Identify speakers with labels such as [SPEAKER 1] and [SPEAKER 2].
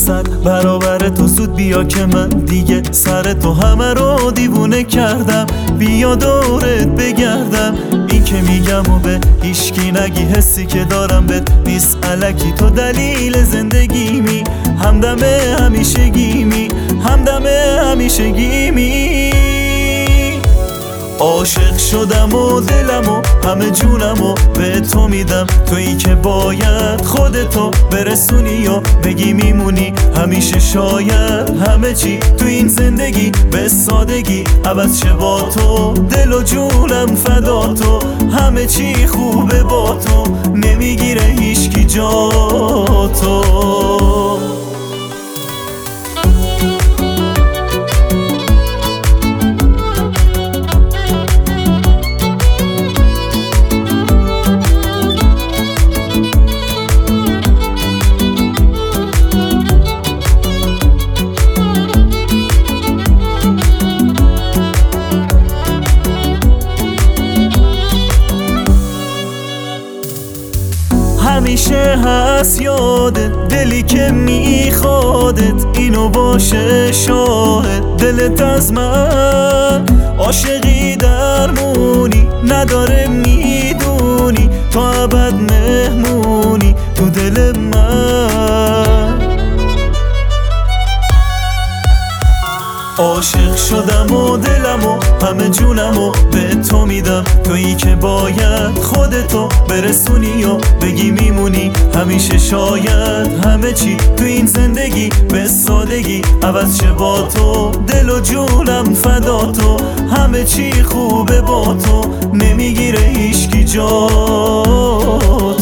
[SPEAKER 1] 100 برابر تو زود بیا که من دیگه سر تو همه رو دیوونه کردم. بیا دورت بگردم، این که میگم و به هیچکی نگی، حسی که دارم بهت نیست الکی. تو دلیل زندگیمی، همدم همیشگیمی، همدم همیشگیمی. عاشق شدم و دلم و همه جونم و به تو میدم، تویی که باید خودتو برسونی و بگی میمونی همیشه. شاید همه چی تو این زندگی به سادگی عوض شه با تو، دل و جونم فدا تو، همه چی خوبه با تو، نمیگیره هیچکی جا تو. همیشه هست یادت، دلی که میخوادت، اینو باشه شاهد. دلت از من عاشقی درمونی نداره، میدونی تو ابد مهمونی تو دل من. عاشق شدم و دلم و همه جونم و به تو میدم، تویی که باید خودتو برسونی و بگی میمونی همیشه. شاید همه چی تو این زندگی به سادگی عوض شه با تو، دل و جونم فدا تو، همه چی خوبه با تو، نمیگیره هیچکی جا